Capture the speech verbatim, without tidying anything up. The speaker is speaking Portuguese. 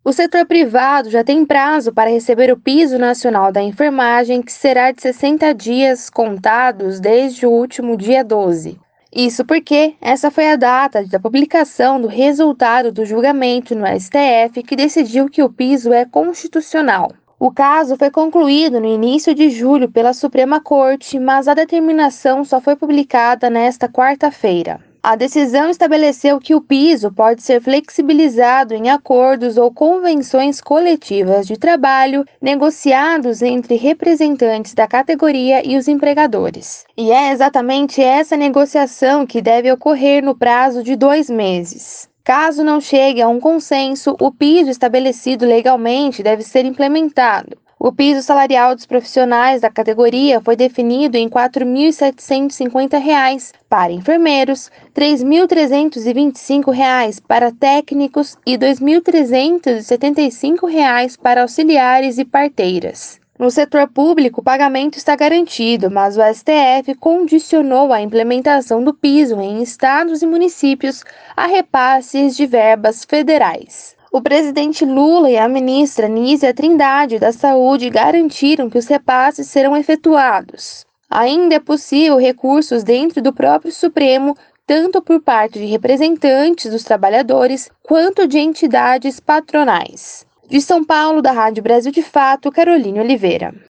O setor privado já tem prazo para receber o Piso Nacional da Enfermagem, que será de sessenta dias contados desde o último dia doze. Isso porque essa foi a data da publicação do resultado do julgamento no S T F que decidiu que o piso é constitucional. O caso foi concluído no início de julho pela Suprema Corte, mas a determinação só foi publicada nesta quarta-feira. A decisão estabeleceu que o piso pode ser flexibilizado em acordos ou convenções coletivas de trabalho negociados entre representantes da categoria e os empregadores. E é exatamente essa negociação que deve ocorrer no prazo de dois meses. Caso não chegue a um consenso, o piso estabelecido legalmente deve ser implementado. O piso salarial dos profissionais da categoria foi definido em quatro mil setecentos e cinquenta reais para enfermeiros, três mil trezentos e vinte e cinco reais para técnicos e dois mil trezentos e setenta e cinco reais para auxiliares e parteiras. No setor público, o pagamento está garantido, mas o S T F condicionou a implementação do piso em estados e municípios a repasses de verbas federais. O presidente Lula e a ministra Nízia Trindade da Saúde garantiram que os repasses serão efetuados. Ainda é possível recursos dentro do próprio Supremo, tanto por parte de representantes dos trabalhadores quanto de entidades patronais. De São Paulo, da Rádio Brasil de Fato, Caroline Oliveira.